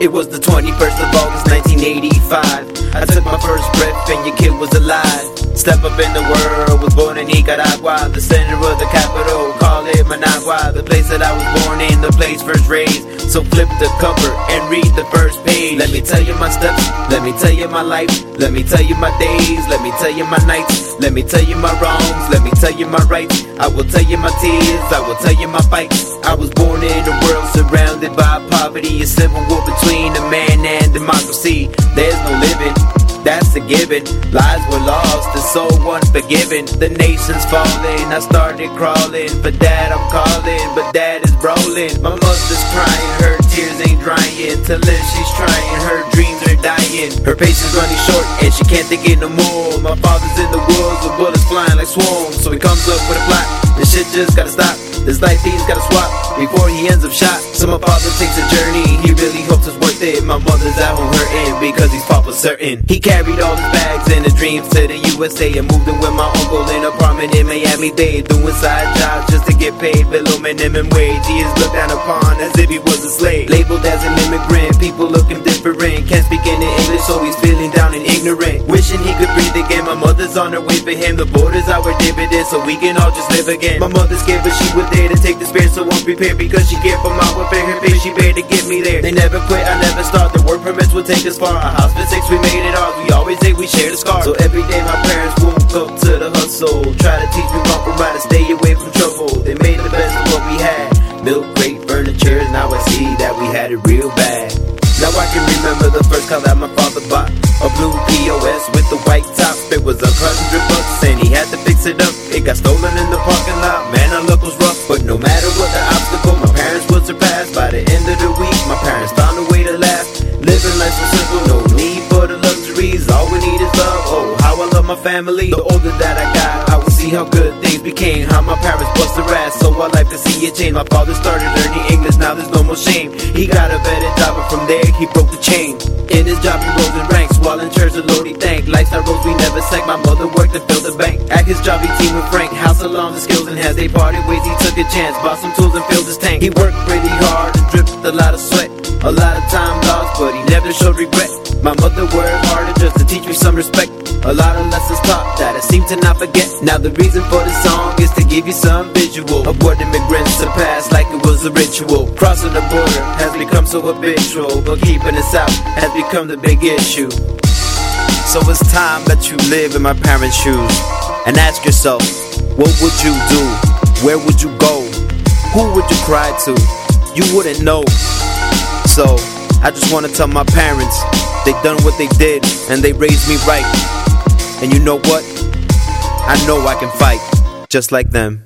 It was the 21st of August, 1985. I took my first breath and your kid was alive. Step up in the world, was born in Nicaragua, the center of the capital, call it Managua. The place that I was born in, the place first raised. So flip the cover and read the first page. Let me tell you my steps, let me tell you my life, let me tell you my days, let me tell you my nights, let me tell you my wrongs, let me tell you my rights. I will tell you my tears, I will tell you my fights. I was born in a world surrounded by poverty, a civil war between a man and democracy. There's no living, that's a given. Lives were lost, the soul unforgiven. The nation's falling, I started crawling. For dad I'm calling, but dad is rolling. My mother's crying, her tears ain't drying. To live she's trying, her dreams are dying. Her patience running short and she can't take it no more. My father's in the woods with bullets flying like swarms. So he comes up with a plot, this shit just gotta stop. This life he's gotta swap before he ends up shot. So my father takes a journey, he really hopes it's worth it. My mother's at home hurting because he's fought for certain. He carried all his bags and his dreams to the USA and moved in with my uncle in an apartment in Miami-Dade, doing side jobs just to get paid below minimum wage. He is looked down upon as if he was a slave, labeled as an immigrant. People looking different, can't speak any English, so he's feeling down and ignorant. Wishing he could breathe again. My mother's on her way for him. The borders our dividends, so we can all just live again. My mother's scared, but she was there to take the spare, so I'm prepared because she cared for my welfare. Her pay, she paid to get me there. They never quit, I never start. The work permits will take us far. A house for 6, we made it ours. We always say we share the scar. So every day my parents woke up to the hustle, try to teach me proper right to stay away from trouble. They made the best of what we had. Milk crate, furniture, now I see that we had it real bad. Now I can remember the first car that my father bought, a blue POS with the white top. It was $100 and he had to fix it up. It got stolen in the parking lot, man, our luck was rough. But no matter what the obstacle, my parents would surpass. By the end of the week, my parents found a way to laugh. Living life so simple, no need for the luxuries. All we need is love, oh how I love my family. The older that I got, I would see how good things became, how my parents bust their ass so our life could see a change. My father started learning English, now there's no more shame. He got a better job and from there he broke the chain. In his job he rose in ranks, while in church the Lord he thanked. Lifestyle roles we never sank, my mother worked to fill the bank. At his job he teamed with Frank, house alarms and skills and as they parted ways he took a chance. Bought some tools and filled his tank. He worked pretty hard and dripped a lot of sweat, a lot of time lost, but he never showed regret. My mother worked harder just to teach me some respect. A lot of lessons taught that I seem to not forget. Now the reason for this song is to give you some visual of what immigrants surpassed like it was a ritual. Crossing the border has become so habitual, but keeping us out has become the big issue. So it's time that you live in my parents' shoes and ask yourself, what would you do? Where would you go? Who would you cry to? You wouldn't know. So I just want to tell my parents, they done what they did and they raised me right. And you know what? I know I can fight just like them.